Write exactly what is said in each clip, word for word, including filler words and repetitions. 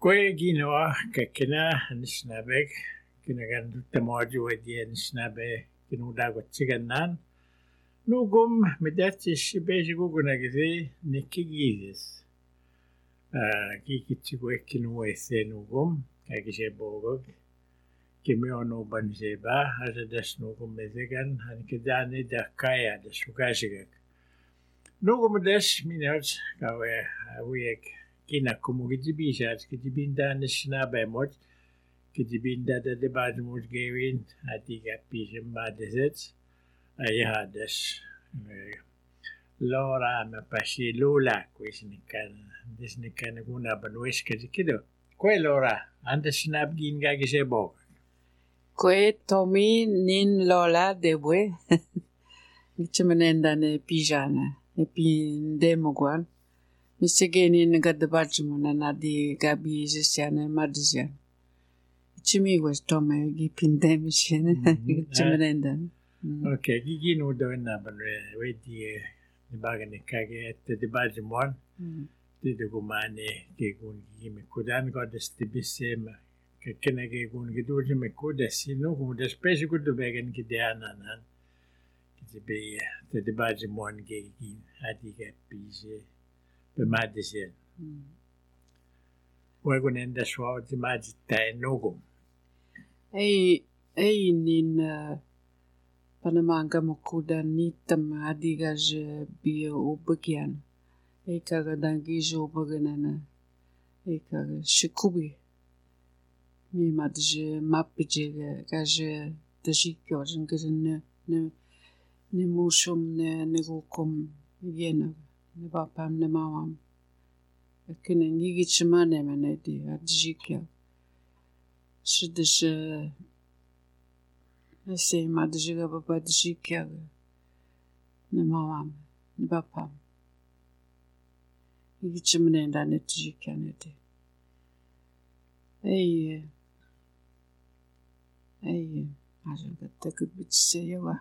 Kwe ginawa kakina nisnabek kinagandu tamoju wedi nisnabe kinudagot siganan nugum medatish bejigu gunagize nikigizes kikitsigwe kinuwese nugum kagishe bogog kimiono banjeba hajadas nugum mezegan hanikidani dakaya dasukashigak nugum des minaj kawe awiyek kina kumugijibishat kijibinda nisnabe mot kijibinda da debad mot gewin atiga pisem badezet ayahades Laura me pasi lula kwisnikan disnikan guna banwes kido kwe Laura anda snap gin gagise bog Kwe Tommy nin Lola debwe Nichmanenda ne pijana ne pindemogwan Misegeni negadabajmuna na di gabi zesiane madizian Chimi was Tommy gi pindemishene Nichmanenda Okay gigi no do na banwe wedi ne bagane kage et de bajmon de de gumane ke gun gi me kudan godes de bisema ke kenege gun gi do me kudes no gun de spesi gud begen gi de ananan ki be de de bajmon ge gi adi ge pije be madisen wagun enda swa de majita nogum Ei ei nin Panamanga mokuda nitam adiga je bio ubagian Ei kaga dangi jo baganana Ei kaga shikubi Mi madje mapje gaje dajikyo jengere ne ne ne mushum ne ne gukum yena ne bapam ne mawam Kene ngigi chimane menedi adjikyo Shidje Ese madjiga baba djikyo ne mawam ne bapam Ngigi chimane ndane djikyo ne de Ei Ei ajaga takubitse yawa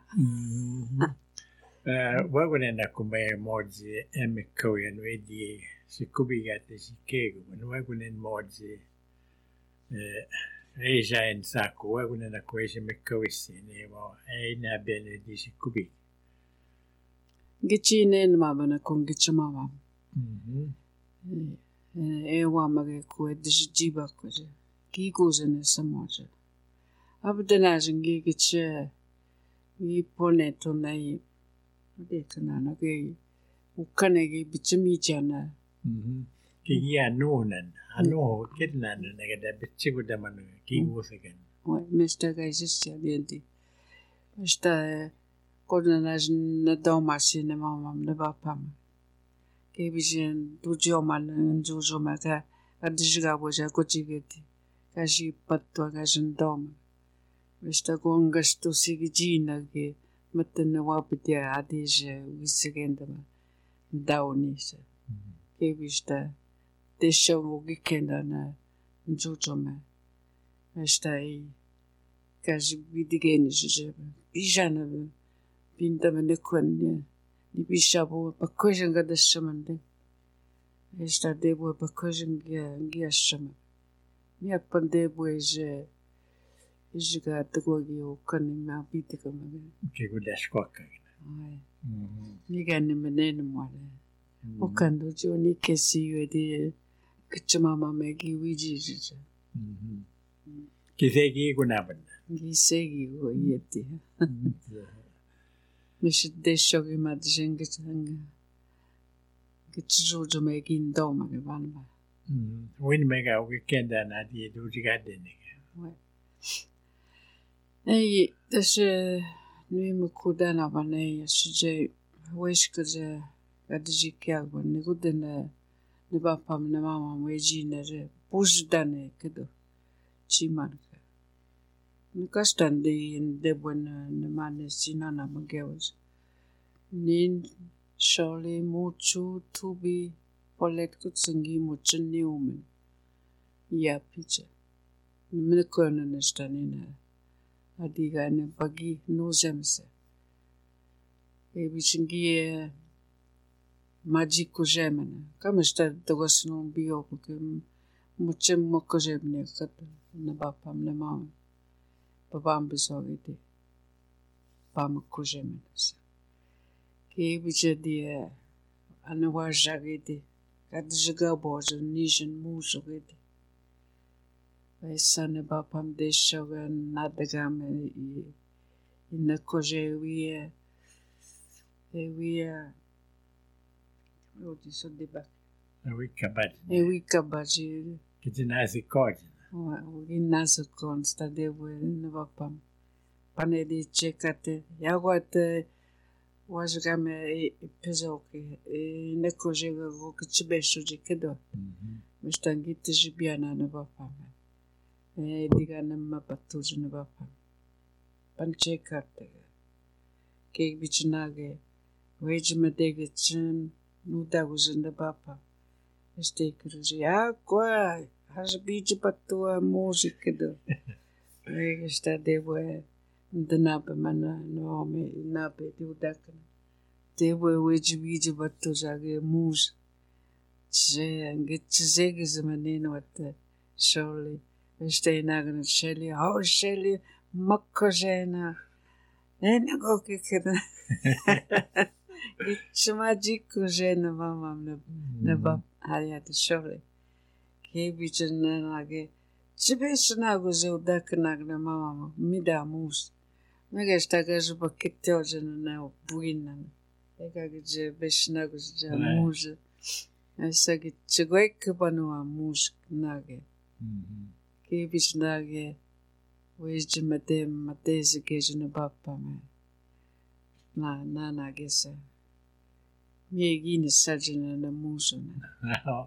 Uh, wagun enda kumbe modzi emikoyan wedi sikubigate sikego wagun en modzi eh Eja en sako wagun enda kwese mikowisi ne wa ena bene di sikubi Gichine mabana kongichamawa mhm e wa mage ko djiba ko je ki goze ne samoje abdana jingi giche ni pone to nai de kana na ge ukane ge bichimi jana mhm ki ya nonen ano kitnan ne ga da bichigu da man ki goze gen wa mister gaisis ya dienti sta kodana na doma sine mama ne bapam ke bijen tujo man jojo mata adjiga boja kochigeti kashi patwa gashin doma Vista gongas to sigijina ge matana wapitia adije wisegenda daunisa ke vista desha wogikenda na njojoma esta i kaji bidigeni je bijana binda mene kwanya ni bishabo bakojanga dashamande esta debo bakojanga ngiashama ni apandebo je Ijiga tagogi o kani na bitika mage. ki gudas kwaka Ai. Niga ni menene mwale. O kando jo ni kesi wedi kichmama megi wiji jija. mhm ki segi gunabanda Gi segi o yeti. Mish deshogi madjengi tanga. Kichjo jo megi ndoma ge banba. mhm win mega weekend na di do jigade ne Ouais. Ei, desse nui mukudana bane suje weshkaje adjikia bane gudene ne bapam ne mama weji ne re pujdane kedo chimarka nikastande in debwana ne mane sinana magewes nin shole muchu tubi polet kutsingi muchni umen ya picha Mene kona nestanina adiga ne bagi no zemse e bichingie magico gemene kama sta dogosno bio porque muchim mokojemne kat na bapam na mam babam besorgde pam kojemnes ke biche dia anwa jagede kad jga boje nijin muzogede essa na bapam deshoga nadagame i na kojewie e wia o disso deba We kabat. e wi kabaji Kita nasi kod. o ginasa consta de na bapam pane de chekate yagwate wajgame e pezoke e na kojega go kchbesho jikedo mistangite jibiana na bapam e digana mapatuj na bapam panchekate ke bichnage wejmadege chen nudaguzen na bapam este kruzi agua has bici patua música do e está devo de napa mana no me napa de udakana devo weji bici patu jage mus je get zege zmanino wat sholi este nagana sheli how sheli makkojena ena go ke keda itchmajiko jena mama na na ba hayat sholi ke bichna nage chibesna go zeuda knagna mama mida mus mega staga juba kitto jena na buina ega ge besna go ja mus esa ge chigoi kbanu mus nage ke bichna ge wejj mate mate se ke jena bappa me na na na ge sa mi gine sajena na mus na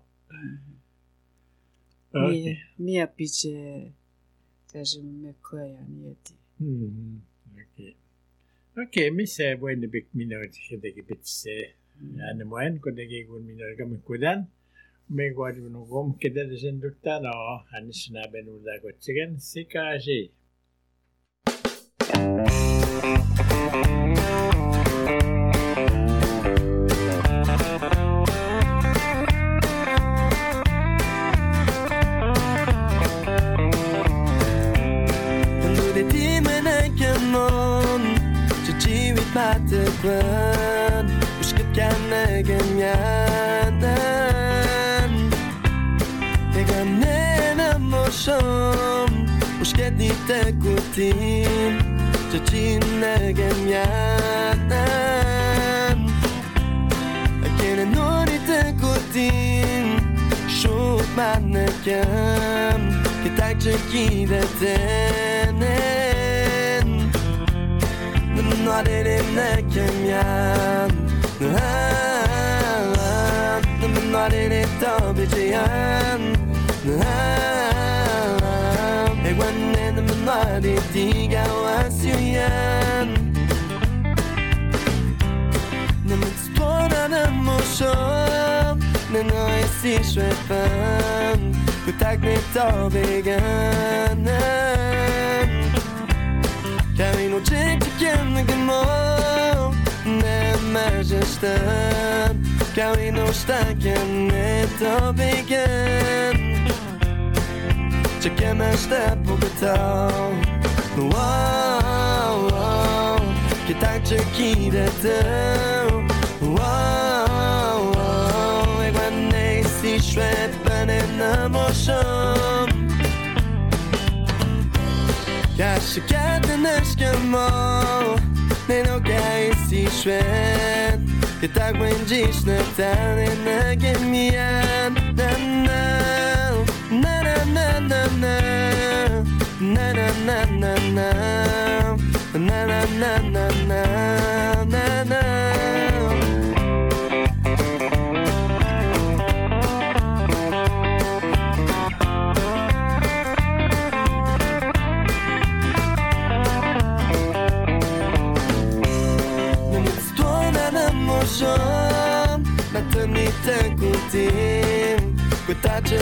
Okay. Mia piche kaje me koya nieti. Mm-hmm. Okay. Okay, mi se bueno big minor de que bitse. Ane moen ko de que gun minor kam kudan. Me guardi no gom que de senduta no, ane sna benuda ko tsigen sikaje. Patekwan Uskit ka na ganyanan Teganen emotion Uskit di takutin Chachin na ganyanan Akin ano di takutin Shoot man na kam Kitag chakida tenen Not in the Kenyan, not in it, Tobijan. They went in the Madi Diga was you yan. The Mixport and emotion, then I see Shrepan, who tag me Tobigan. Carry no check to can the more Ne majestan Carry no stacken it all begin Check him a step of the town Wow, wow Get out to key the town Wow, wow And when they see shred and in the motion Kanske katten Eskimo Men och jag i Sven Det tag på en gissnet där en egen igen Na na na na na na na na na na na na na na na na na na Maternite kutim Kutache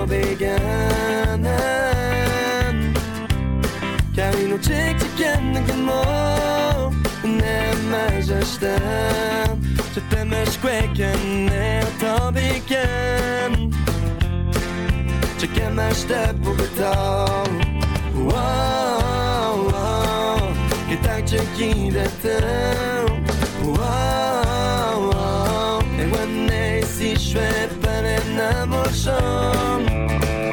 tobiganan Carino check chicken gamo Nema jastan Chetemes kweken ne tobigan Check Gemashta Bugata. Wow, wow, get out to keep that down. Wow, wow, and when they see shred, but in the motion.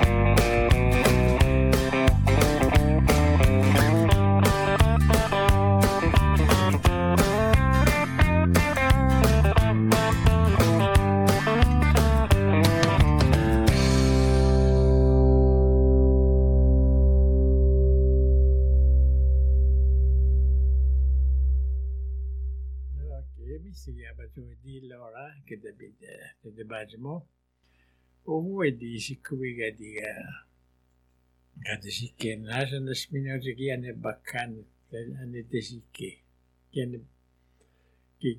Si chiama di Laura che da Bajmo o vuoi dici qui che dica che si che nasce da spinosi che ne baccan ne desi che che che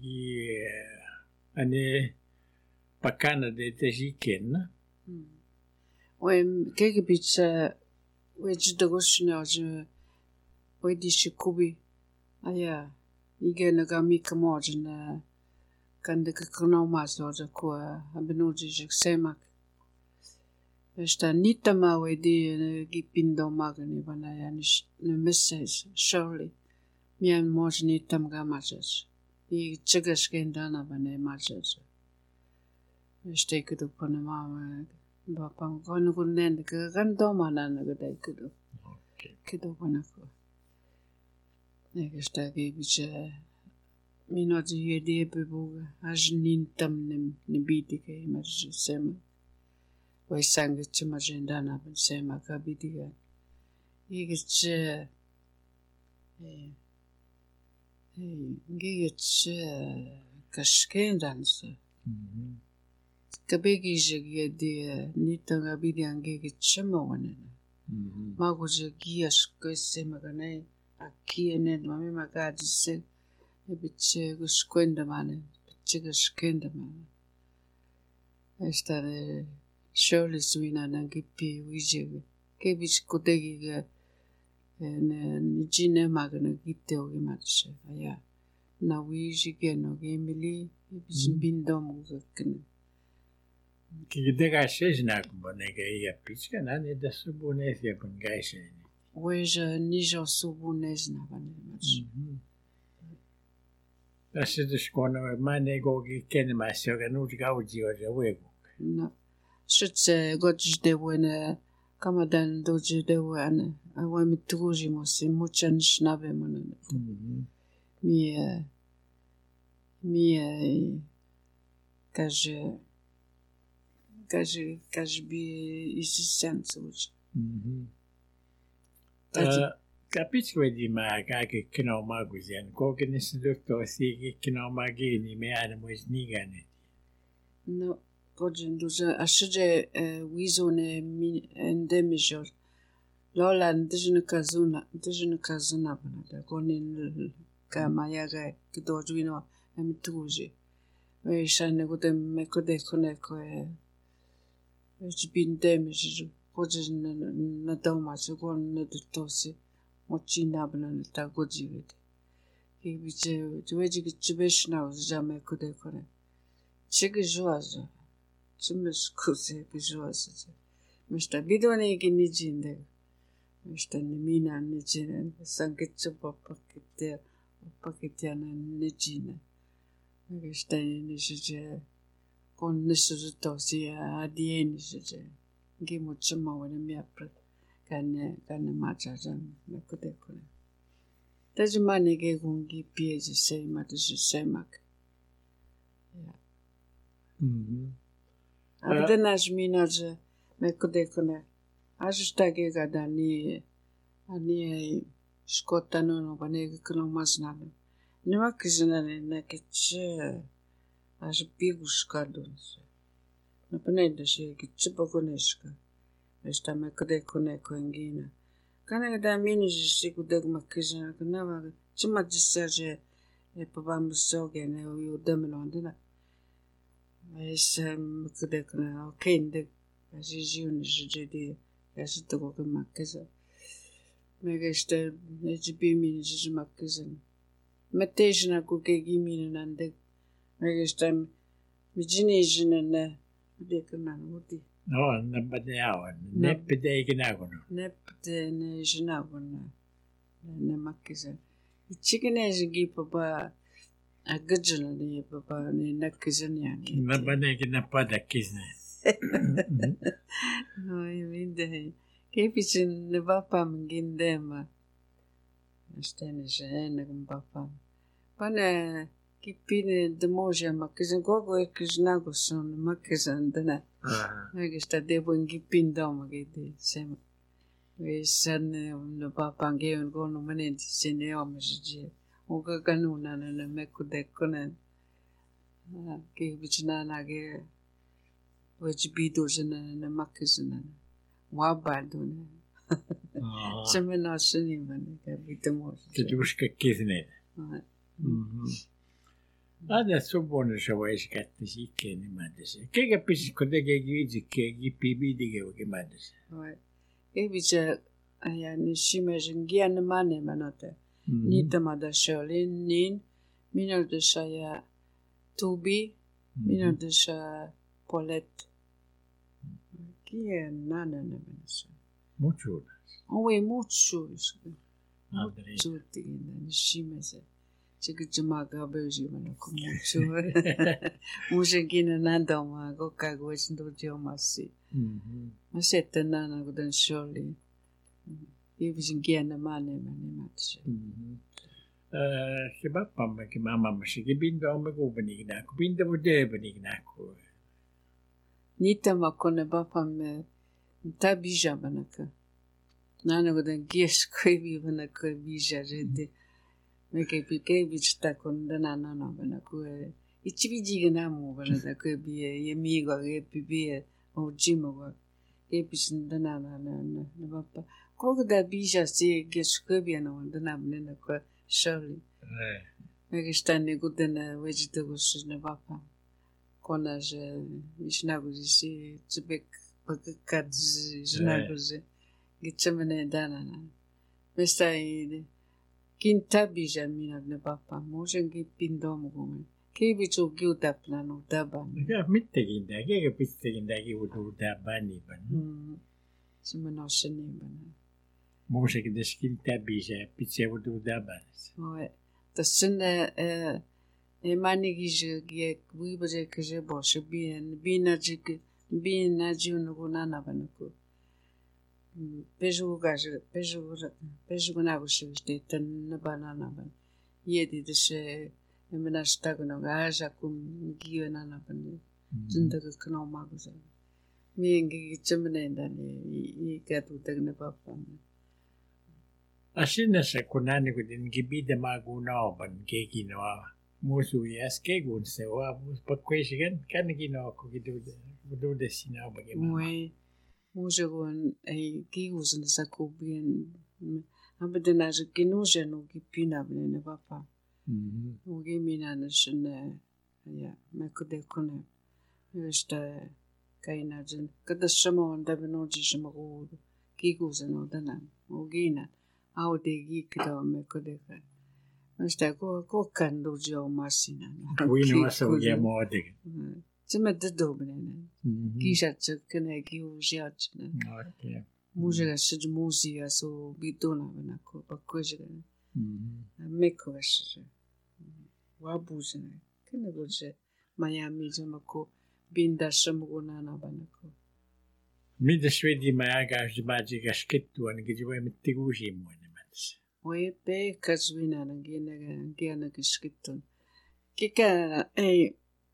ane baccan de desi che na Wem che bitse we jidogosna je we dici kubi aya igen ga mikmojna kan de kono mazo de ko abenoji je semak esta nita ma we di gipindo magani bana yani ne message surely mian mojni tam ga majes i chigas gendana bana majes este kudo pona ma ba pang kono kunen ke kan do mana na ga dai kudo kudo bana ko ne esta ge biche Mino di yedi bebuga ajnin tam nem ne bidike marj sema wai sang chuma jendana ben sema ka bidiga yigche eh eh ngigche kashkendans kabegi jegi di nitanga bidiang ngigche mawana mago jegi asko sema ganai akiene mami magadi se Bice gusquenda mane, bice gusquenda mane. Esta de surely suina nangipi wije. Ke bice kodegi ga ne jine magana gite ogi matse. Aya na wije ge no ge mili bice bindom gakne. Che dega sesna bonega ia pica na ne da subunesia con gaise. Weja nijo subunesna bane matse. Tässä tuskona mä ne gogi kenemässä joka nuuti kauji ja wego. No. Sutse godj de wena kamadan doji de wana. Awa mitruji mosi muchan shnabe manana. Mi mi kaje kaje kaje bi isi sense which. Mhm. Capisco di ma che che no ma così anche che ne si dottor si che no ma che ni me hanno mai snigane no oggi duza asje wizone endemijo lola ndijne kazuna ndijne kazuna bana da konin kama yaga kidojuino emituji we shane gode me kode kone ko e jibindemijo oggi na doma se gon na dotosi mochina bana ta goji vede ke biche tuweji kichibeshna uzame kode kone chigi joazo chimes kuse bijoazo mista bidone ke nijinde mista nimina nijine sangetsu papakite papakitiana nijine mista nijije kon nisuzu tosi adie nijije ngimu chuma wana miapre kane kane machajan mekode kone tajmane ke gungi pieji sei mataji semak ya mhm Abdenash minaje mekode kone ajustage gadani ani skotano no bane kono masnano nima kizanane nakeche aj biguskadons na pane dashe kichipokoneshka esta mekode kone koengina kana da mini sikudeg makizana kana wa chima jisaje e pabamsoge ne u demelondina Essa mekode kone okende ajijiun jidi yasito ko makeza megeste ejibimi jiji makezan metejna ko kegimi nande megeste mijini jina na dekana udi No, nabade awan. Neppede ikinagono. Neppede ne jinagona. Ne makkisa. Ichikine jigi papa agajana ne papa ne nakkizani yani. Nabade ikinapada kisne. No, imide. Kepichin ne papa mgindema. Astene jene papa. Pane kipine demoja makkizan gogo ekijnagoson makkizan dana. Oikeasta debon kipindoma kiti sema. Vesan ne papa ngeun kono manen sinne omasje. Uga kanuna na mekudekona. Kepichna nage wajibido jana na makkizana. Wabadona. Semena sini mane kapitamo. Keduska kisne. Adesso buono se vuoi scatte sì che ne mandas. Che capisci cosa che dici che i pibi di che mandas. Che dice ya ni shimejin gian mane manate. Ni tamada sholin nin minor de shaya tubi minor de sha polet. Che nana ne manas. Mucho. Oh, è mucho. Mucho ti ni shimeze. Chikijamaga beji mana kumucho. Mushikina nandoma go kago shindo jomasi. Maseta nana gudan sholi. Ibijingiana mane mane matse. Eh, che papà ma che mamma ma si che bindo me go benigna. Bindo bude benigna ko. Nita ma kone papa me tabija manaka. Nana gudan gies koi manaka bija rede. Meke pike bichta kondana nana bana ko ichibiji gana mo bana da ko bi yemi go ge pibi o jimo go e bisindana nana na papa ko da bija se ge skobia no dana bana ko sholi eh meke stane gudana vegetables na papa kona je ishnago si tibek pakad jnago je gitsemene dana na mestai Kinta bija mina ne papa, mojen ki pindom gumen. Ke bicho ki utapna no taban. Ja mitte kinda, ke pitte kinda ki utu tabani ban. Hmm. Sima no seni ban. Mojen ki des kinta bija pitte utu taban. Ouais. Ta sene eh e mani ki je ki bui baje ke je bo se bien bina jik bina jun gunana ban ko. Peju gaje peju peju guna gushte tan banana ban yedi de se emena stagno gaja kum giona na ban jinda kno maguza mi ngi chemne dani i katu tagne papa Asina se kunani kudin gibide maguna ban ke kino musu yes ke gun se wa mus pakwesigan kan kino ko gidu gidu de sina ba oui Mujegon ai kiusen sa kubien abedena je kinoje no kipina bene papa mhm ugi mina na shne ya mekode kone esta kaina jen kada shamo nda beno ji shamo kiusen no dana ugina aude gi kido mekode ka esta ko ko kando jo masina we no so ya mode Zimmer de dobene. Kisha kene ki ujiat ne. Okay. Mujega shij musia so bitona bana ko bakojega. Mhm. Meko veshe. Wabuzene. Kene goje Miami jamako binda shamugona na bana ko. Mi de swedi ma ga jbaji ga skettu an ge jwe mit tigushi mo ne mats. Oye pe kazwina na gena gena ge skettu. Kika eh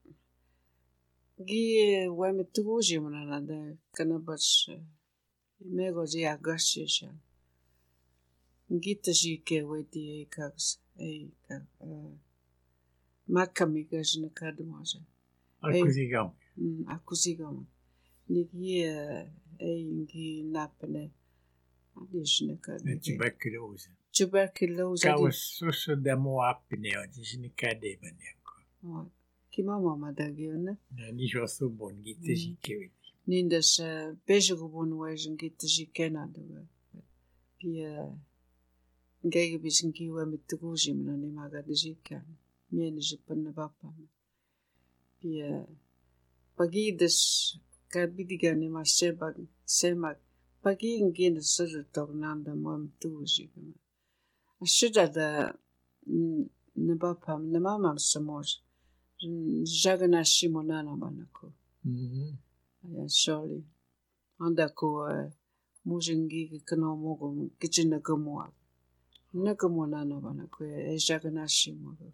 Gi wame tuguji mona da kana bas mego ji agashi sha gita ji ke wedi e kags e ka makami gash na kadmoja akuzigam akuzigam ni gi e ngi napne adishna kad tuberculose tuberculose kawas so da mo apne o disni kade banyanko Kima mama dagione. Ni jo so bon gitte jike. Nindas bejugo bon wajen gitte jike na do. Pia ngege bisin kiwa mit tuguji mena ni maga de jike. Miene jipan na papa. Pia pagides kabidigani ma sebag semak pagi ingin suru tornanda moam tuji gama ashuda da nabapam namamam samos jagana shimonana manako ya surely anda ko mujingi kana mogo kichina kamwa nakamonana manako e jagana shimogo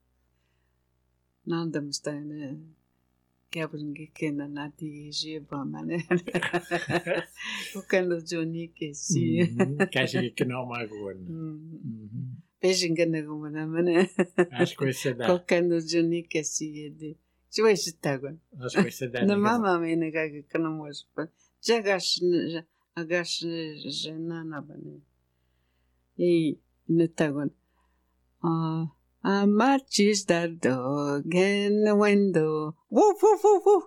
nandam stane Gabriel kena nati jeba mane. Ukando Johnny kesi. Kasi kena magon. Beijing kena gumana mane. Acho que isso dá. Ukando Johnny kesi yede. Chua isitagon. Acho que isso dá. Na mama mene kage kana mospa. Jagash agash jenana bane. E netagon. Ah. I might choose that dog in the window. Woof, woof, woof, woof.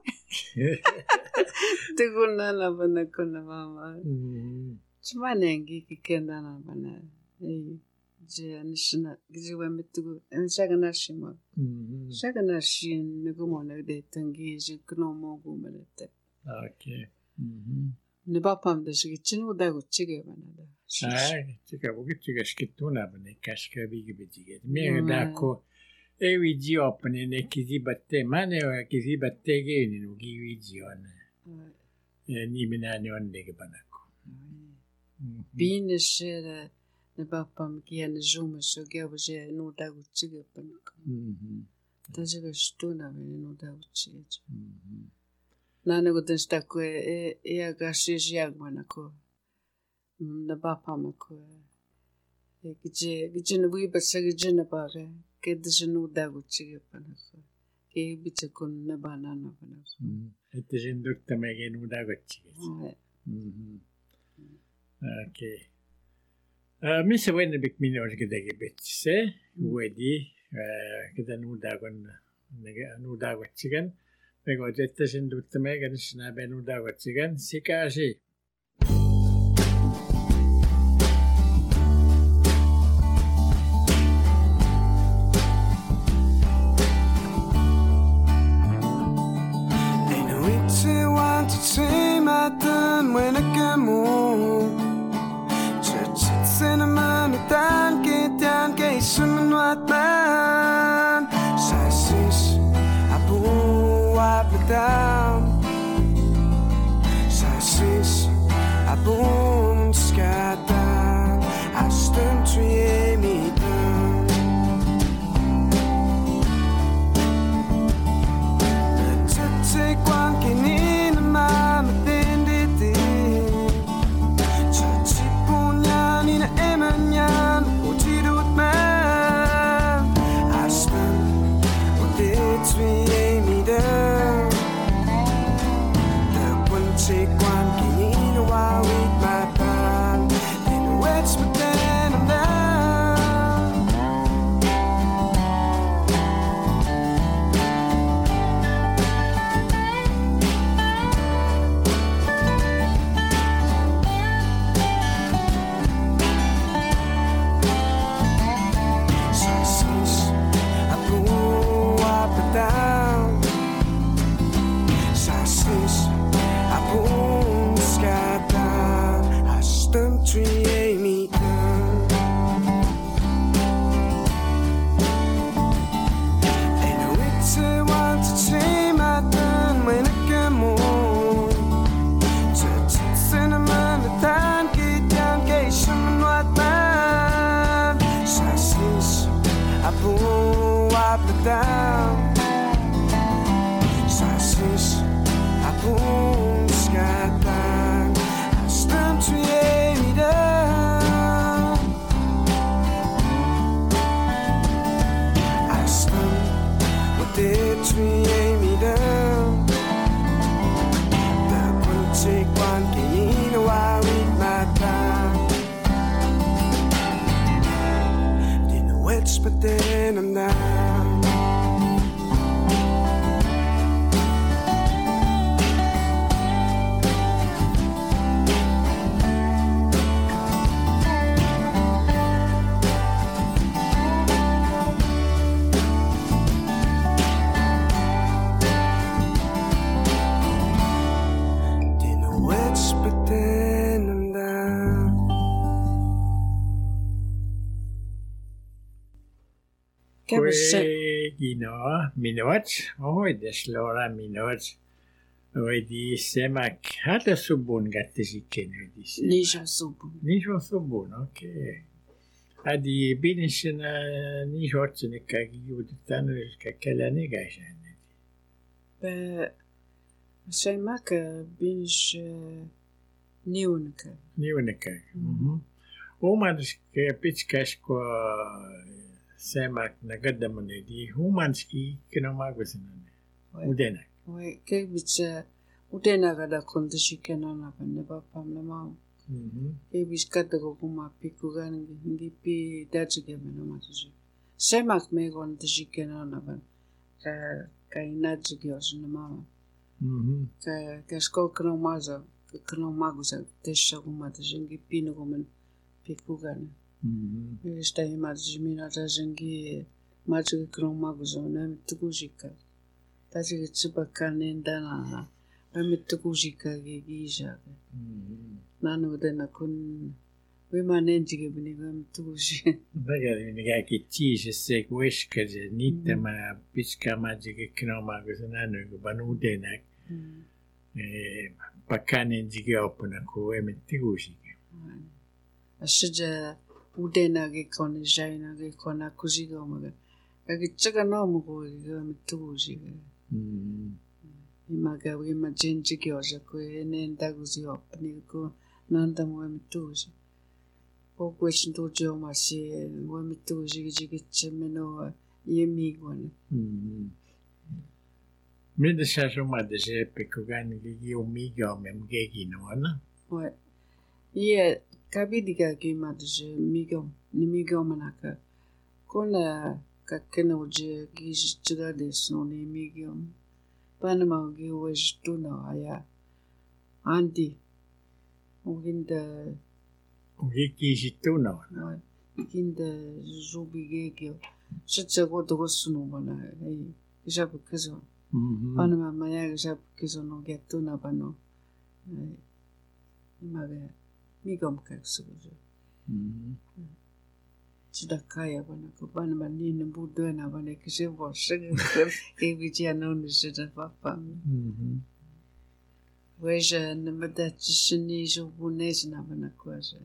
Teguna na bana kuna mama. Chmanengi kikenda na bana. Eh, je anishna, je wemetugu. Enshaga na shima. Shaga na shin nugumona de tangi je kunomo gumelete. Okay. Ne bapam da shi chinu da guchige bana da. Ah, chica, porque chica skituna bane kashka bigi bigi. Me da ko e vigi opne ne kizi batte mane o kizi batte ge ni no gi vigi on. E ni minani on de banako. Bine shere ne bapam ki an juma so ge obje no da guchige banako. Mhm. Da jiga stuna bane no da guchige. Mhm. Nana go den sta ko e e agashi jiag banako. Na bapam ko e gije gije no bui basa gije na bare ke djenu da guchige banako. Ke biche kun na banana banako. Ete jenduk tamege no da guchige. Mhm. Okay. Uh, Misa wenne bik minor gedege bitse wedi keda no da gon nega no da guchigen. Bego ete jenduk tamege na be no da guchigen sikashi. When I come home, church cinnamon, a tan, get down, gay, some what man. Sassish, I boo, I put down. Sassish, I boom, scat down. I stand tree me down. Let's take one, can in the mama. Take one, can you know I with my pan? And what's but then I'm down. So since I blew up and down, so since boom, sky down. I stump tree me down. And I wait to want to say my turn when I come home. Church cinnamon, the time get down, get some what man. Sausage, I boom up and down. Sausage, I boom. Got down, I stand to me down. I stand with the tree me down. That will take one can you I with my time. Didn't know it's but then I'm down. Kue ginoa minut, ohoides lora minut. Oidi semak hata subun gatte sikken oidis. Nisha subun. Nisha subun, okei. Adi binisena nishotsen ikkagi juudetaan ka kelleni käisen. Pe semak binis niunka. Niunka. Mhm. Umanski pitkäsko semak nagadamone di humanski kinomagusinane. Udena. Oi kebits udena kada kontishikena na pande papa mama. Mhm. Kebis kada ko kuma pikugan ngi pi datsige mena matuji. Semak me kontishikena na pan. Ka ka inatsige osna mama. Mhm. Ka ka sko kromaza kromagusa tesha kuma tjingi pino komen pikugan. Mhm. Esta imagem mina tjingi machu kromagusa na tukujika. Taji tsubakane ndana amittukujika gija. Mhm. Nanu dena kun wimanenjige bini amittukuji. Bagari niga kitisi se kueskaje nitama pitkä majige kinomagusinane banudenak. Eh pakanenjige opuna ku emittukujika. Ashija udena ge kone jaina ge kona kujiga omaga. Kage tsaka no mo ko amittukujika. Mhm. Imaga wima jinji gyoja ko ene ndaguzi opni ko nanda mo emituji. O question jo masi wo emituji gigi chemeno yemigwan. Mhm. Mida shaso madese pekugan gigi umiga mem gigi no. Ouais. Ie kabidiga ki madje migom ni migom manaka. Kona ka kenoje gigi chiga deso ni migom. Panama gi wes tuna aya anti uginda Gigi situno. uginda zubigegyo shitsago dogosunu bana ei kisap kiso Mhm. Panama maya kisap kiso no getuna bano imaga migom kaksugo Mhm. chidakaya bana ko Panama ni nembu dona bana kisebo shige e bijia no ni shida papa. Mhm. Weja namada chishini jo bunez na bana kwaje.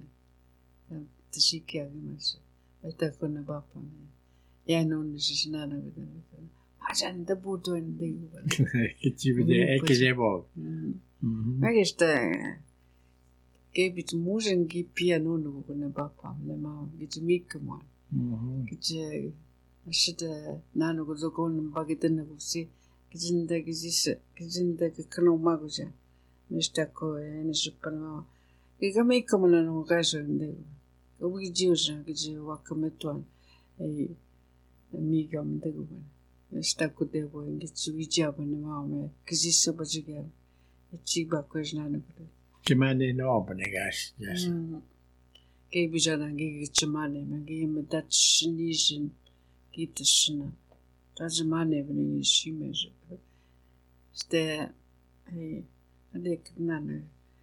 Tshiki agimas. Eta kona bapa. Ya no nishina na bida. Ajan da budo ndi. Kitibide ekizebo. Mhm. Magista gebit muzen gi piano no kona bapa. Lema git mikmo. Mhm. Git ashita nano go zogon bagiten go si. Gizinda gizis gizinda kano maguja. Mista ko ene supano. Igame kamana no gaso ndi. Ugi jiusa giji wakametuan. E migam deguban. Mista ko debo ngi wijaba na mame. Gizisa bajiga. Chiba kwejnana ko. Kimane no openegas. Yes. Ke bijana ngi chimane mangi medat shnijin gitashna. Tajmane bni shimeje. Ste e adek nana.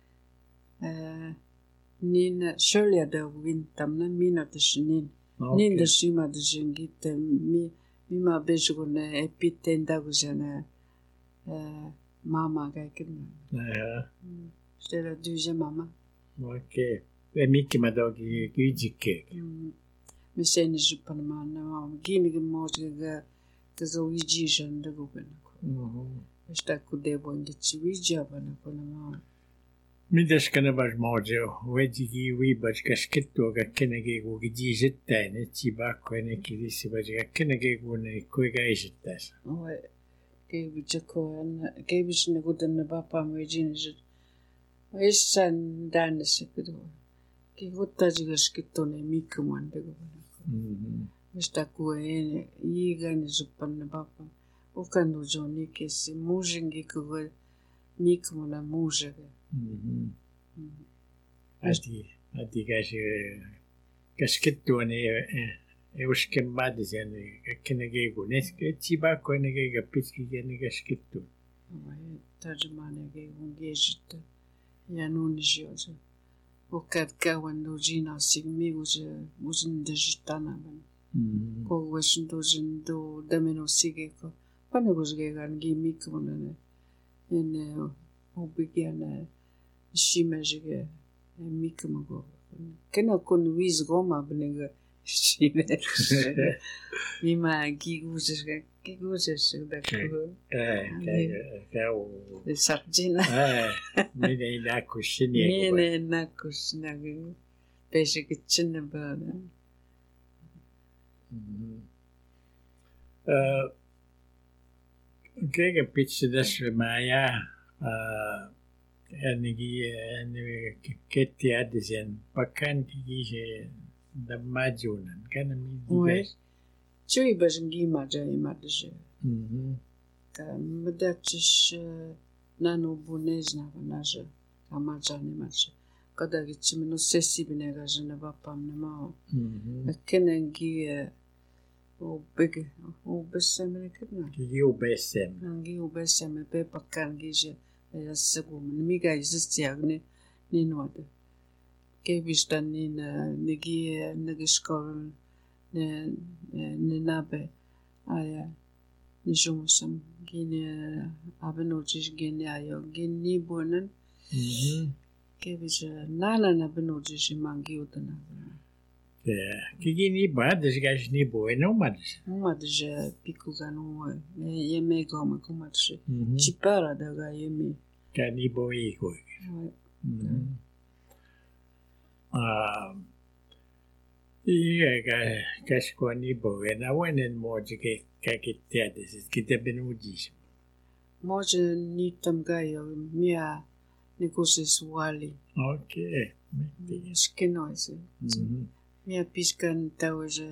Eh Nina shölja da vintamna mina tshinin. Nin da shima da jingit mi mima bejgone epitenda gujana eh mama ga kin. Ja. C'était la deuxième maman. Ok. E mikki madogi gijike. Mais c'est une jupe na mana. Gini ge moje ga ga zo wiji jan da gubena. Mhm. Esta ku debo ngi wiji bana ko na ma. Mitäs kana vas mojo, wedigi wibas kasketto ga kenege go gijittain, tibakko ne kirisi vas ga kenege go ne kuiga isittas. Ouais. Ke bijako an ke bisne gudan na papa mo jini je. Essan dan se kudo. Ke gutta jiga sketto ne mikman de go. Mhm. Esta ku ene iga ne zupan na papa. O kando joni ke se mujingi ko mikmana mujaga. Mhm. Adi adi gashi kasketto ne e usken madis yani kenege go ne tibakko ne ga pitki ne kasketto. Ouais, tajmane ge ungejita. Ya non jioza. O kad kawan do jina sigmi uze uzin de jitana ban. ko washndo jindo dameno sige ko pana ko sige kan gi mik mona ne ene obigiana shima jige mik mo kena kon wiz goma benega shime mima gi guzes gi guzes da ko eh ka o sarjina eh mine na kushini mine na kushina peshe kitchen bana uh kege pitch das maya uh enigi eni ketti adisen pakan kige da majunan kana mi digas chui bazingi maja imadje mhm ta madachish nano bunez na naja amaja ni maja kada gichimno sesi binega jena bapam na ma mhm kenengi o big o besem ne kana kige o besem ngi o besem pe pakan gije ya segum miga istiagne ni noade ke bistan ni na nigi nigi skol ne ne nabe aya ni jumsam gine abenojish gine ayo gine bonan mhm ke bija nana na benojish mangi utana yeah kige ni ba desgas ni bueno mas uma de pico gano e me goma como acho mhm chipara daga yemi kani boy ko mhm ah iya ka kaskoni boy na wenen moje ke ka kitte des kitte benudis moje ni tamgayo mia negocios wali okay skenoise mhm mia piscan tawaje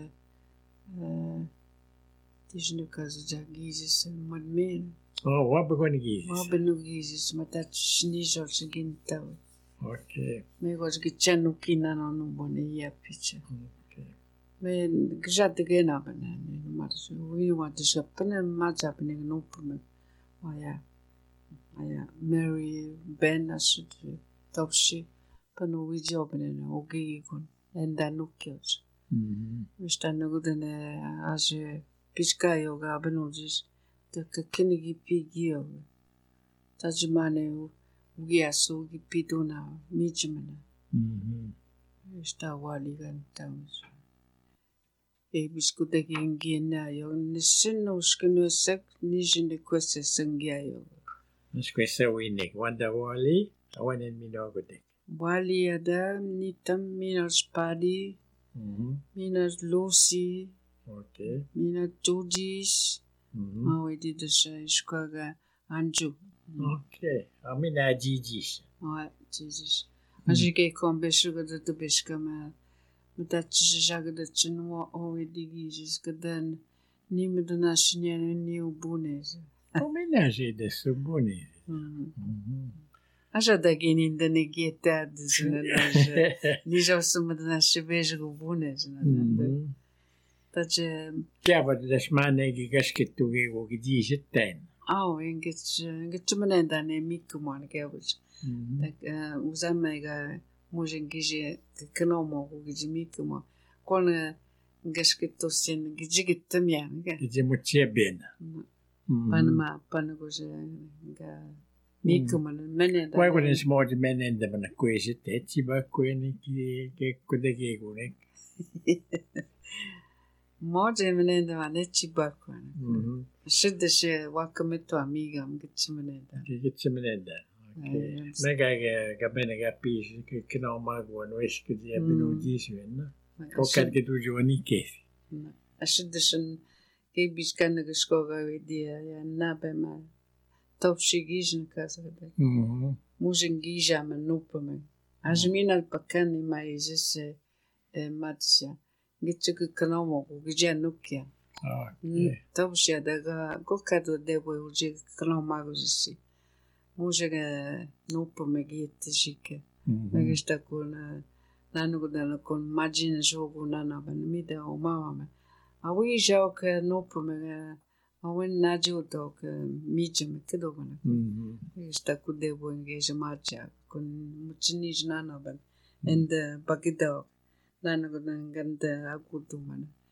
eh tisno caso de gizes madmen oh wa begoni gis ma benu gizes matat snijo seguin taw okay me goz que chano kina no no bone ia picha okay me gjat de gena bana no mas we want to shop na maja bane no problem aya aya Mary Ben asut topshi pano we job na ogi kon enda nukios mhm Mistano gudene aje pisca yoga benojis te kenigi pigio tajmane ugiaso gi pidona mijmana mhm esta wali gan tams e biskuta gengena yo nisino skeno sek nijinde kwese sengya yo mas questa winne wanda wali awanen minogote wali ada nitam minas padi mhm minas Lucy okay mina Judis mhm mawe di desa iskaga anju okay amina jijis wa Jesus aji ke kombe suga da to beskama muta tsaga da chinwa owe digi jis kadan ni mudana shinya ni ubunes amina je de subuni mhm aja da geni da ne geta dizna naja ni jo sumudana shibeja ubunes na mhm taje chiava da smane gi gaskettu ge go gi jisten au inget inget manenda ne mikman gavus tak uzamega mojen gije kanomo gije mikma kon gasketto sen gije gitamya ga je mutie bena panama panagoje ga mikman manenda wai go des mod menende bana kwese te chiba kwene ki ke kude ge go ne moje manenda ne chibakwan mhm shidde she wakameto amiga mgitsi manenda ki gitse menende okay mega ge ga bene ga pis ke kino mago no es ke dia beno diswen ko kad ke tu joni ke ashidde shen ke biskan ga skoga dia ya nabema top shigijn kasada mhm mujen gija manupame ajmin al pakan ma izese matsya gitse ke kanomo gija nukia okay top shia daga gokado debo uje kanomo magozisi mujega nupame gite shike magista kuna nanu gudana kon majin jogu nana ban mida o mama awi jauka nupame awen najo dok mijim kedo bana mhm esta kude bo engage marcha kon muchini nana ban and bagido nana gudana ganda akutu mana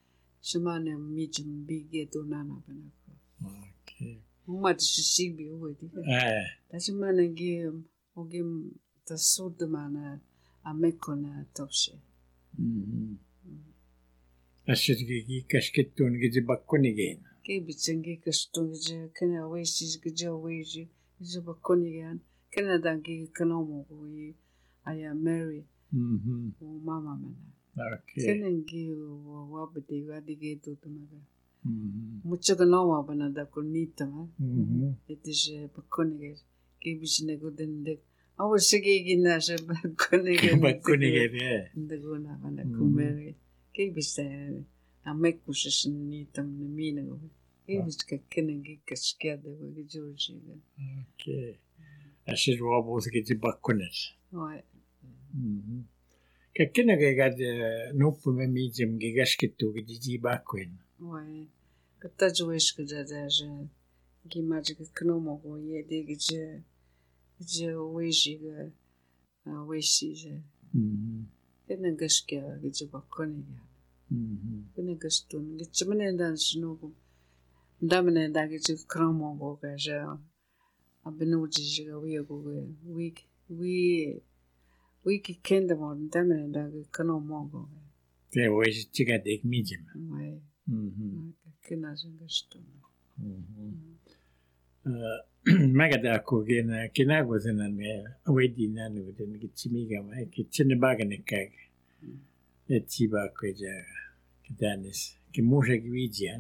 Semana mijum bige donana banako. Okay. Umat sisibi uwedi. Eh. Tasimana gi ogim tasud mana amekona topse. Mhm. Asirgi gi kasketun gi bakkoni gen. Ke bitsengi kastung je kana wesis ge weji je bakkoni gan kana dangi kana mo wi aya Mary. Mhm. O mama mana. Okay. Kana gi wa bade wa dige to tumaga. Mhm. Mucho kana wa bana da konita ma. Mhm. Ete je bakkoni ge ke bisne go dende awu sige gi na je bakkoni ge Bakkoni gen. Eh. ndagona bana ku Mary. Ke bisne amek kushin ni tam na mina go. Ke biska kana gi kaskya de go gi George. Okay. Asir wa bos gi bakkonet. Ouais. Mhm. Kakena ge gad nupu me mijum gi gasketu gi ji bakkoen. Ouais. Kata joesh ke jaja je gi magic kno mo go ye de gi je je weji ge weshi je. Mhm. Kana gaskya gi je bakkoni ga. Mhm. Kana gastun gi chmane dan sno go. Damne da gi je kno mo go ga je. Abenu ji je ga wi go wi wi wi ki kende mo damne da gi kno mo go. Te wees chiga dek mijum. Ouais. Mhm. Kana je gastun. Mhm. Uh, magada ko gen kinago zenan wedi nanu den gitsimiga ma kitchen bagane kag. Et tiba ko ja kidanis. Ki moje gwidian.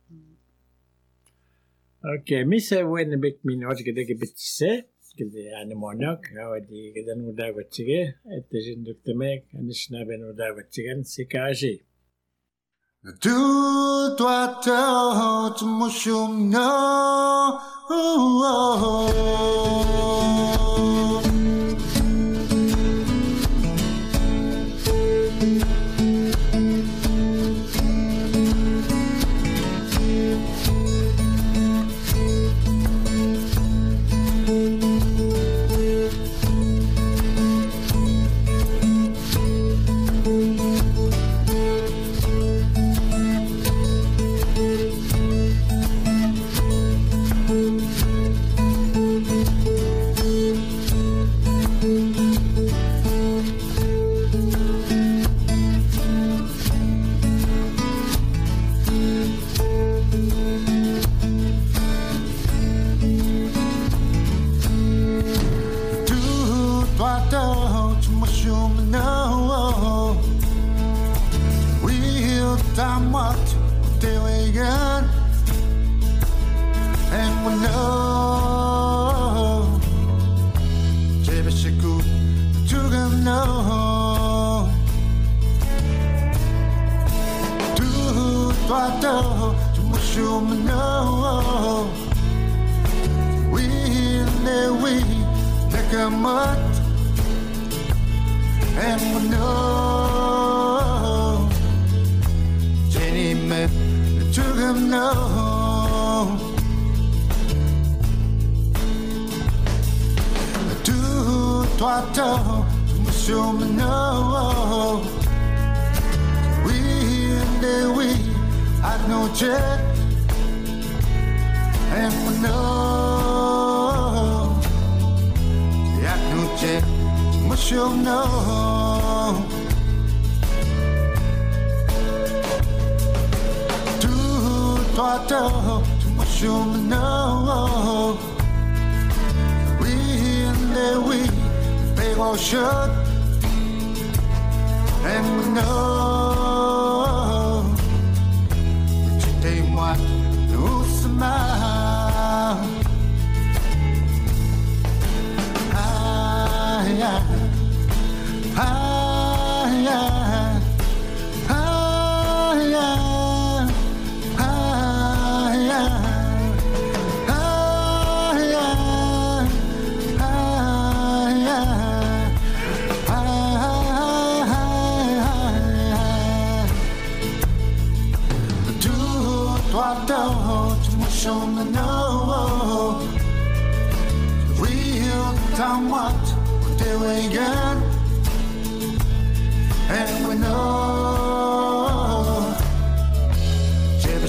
Okay, misa wen bek min wat gede gebetse. Gede anemonok, awadi gede nu da watsige. Et jin doktemek anisna ben nu da watsigan sikaji. Du doit tu mushum no.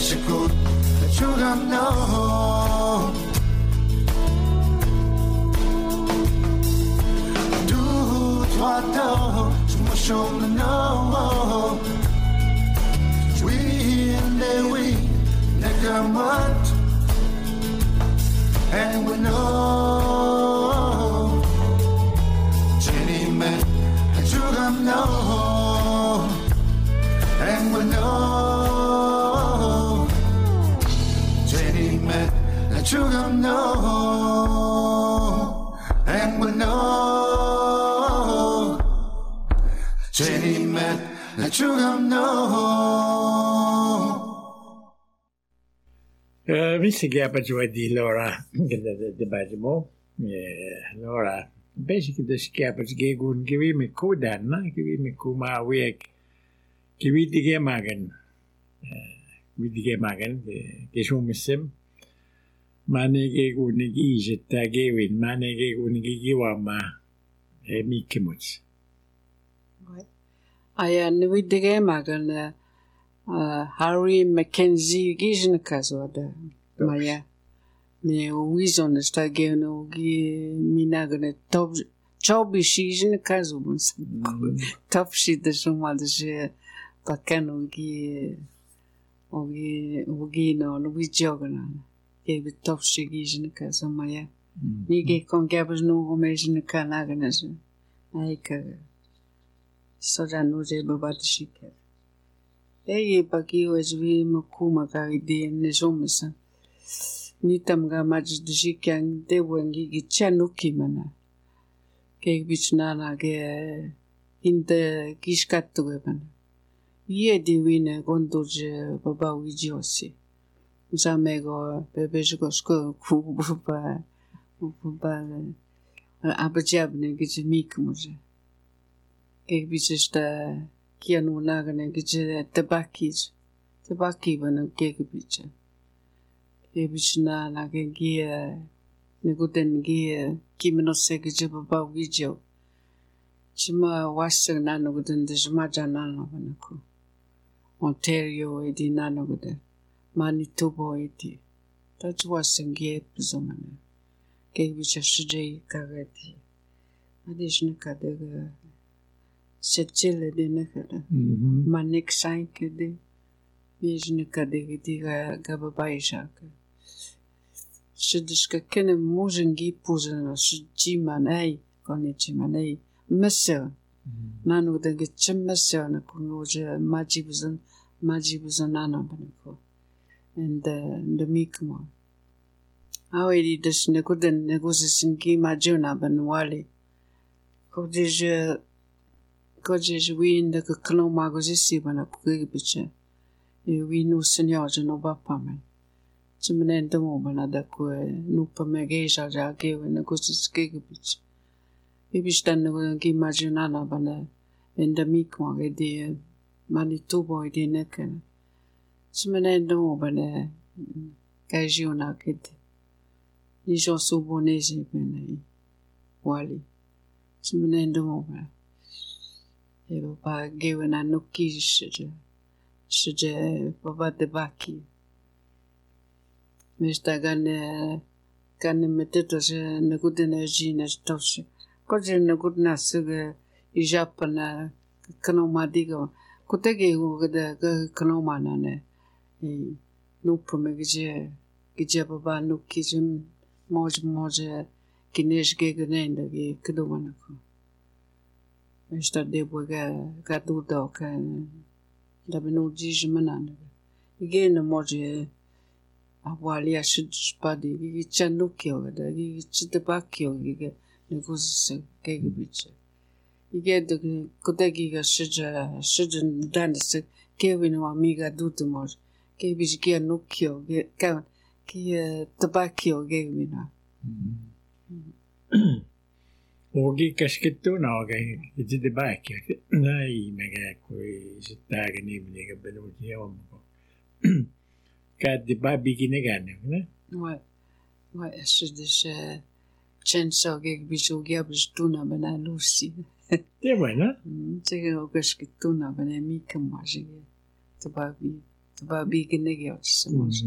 shikut chugam no du twato shum no we ne we nekamat and we know Jenny man chugam no and we know Jenny man chugam no and we know Jenny man chugam no Vi si gapa di Laura de Bajimo Laura basically the gapa ge gun give me kodan na give me kuma week give di ge magen vi di ge magen ge shumisem mane ge gun gi jetta ge win mane ge gun gi giwama e mikimuts aya ni vi di ge magen Uh, Harry Mackenzie gizna kazoda maya ne wizon sta geno gi minagane top chobi shizna kazobun top shi de shoma de je pakano gi ogi ogi no no wi jogana ge bi top shi gizna kazomaya ni ge kon gabas no homejna kanagana je ai ka so ja no je babat shike Ei paki o esvi makuma ka ide ne somesa. Ni tamga maj de shikyang de wengi gi chanuki mana. Ke bichnana ge inde gishkatu mana. Ye di wina gondo je baba wijiosi. Usamego bebejgo sko ku baba baba abajabne gi mikmuje. Ke bichsta Kianu nagane gije tabakis tabaki bana keke bicha ke bichna nage gie neguten gie kimno se gije baba wijo chima wasa nano guden de jama jana no bana ko Ontario edi nano guden Manitoba edi tatu wasa gie pzomana ke bicha shije kagati adishna kadega Setchele de nakada. Manik sanke de. Bijne kadege di ga babaishaka. Shidishka kene mojengi puzana shijiman ay konichiman ay mese. Nanu de gitchem mese na kunoje majibuzan majibuzan nana banako. And the mikmo. Awedi dish nekuden negozisingi majuna banwali. Kodije Koje win de kano magozisi bana puke biche. E winu senyor je no bapa me. Chimene ndemo bana da ko nu pa mege ja ja ke wena gosis ke biche. E bishtan no ki majuna na bana endemik mo ge de Manitoba de neken. Chimene ndemo bana kajuna kete. Ni jo subonezi bana wali. Chimene ndemo bana Baba given a nuki shije shije baba de baki. Mista gane gane meteto se ne good energy ne stoshe. Koje ne good na suge i Japana kano madigo. Kutege hu gade kano mana ne. No promegje gije baba nuki jim moj moje kinesh gegane ndagi kidwana ko. Esta depois que que tudo que da beno diz manana e na moje avali a shid spadi e chanu kyo da e chite bakyo e negócio que que bicho e que de kotegi ga shija shijin dan se que vino amiga do temor que bicho que no kyo que que tabakyo que vino Ogi kasketto na oga iti de baki na i mega koi sitaga ni mega benuti yom ko ka de babi ginegane ne ouais ouais c'est de ce chenso ge bicho ge abstuna bana lusi te bueno c'est que kasketto na bana mi kama je te babi ba biginegi otsa mosa.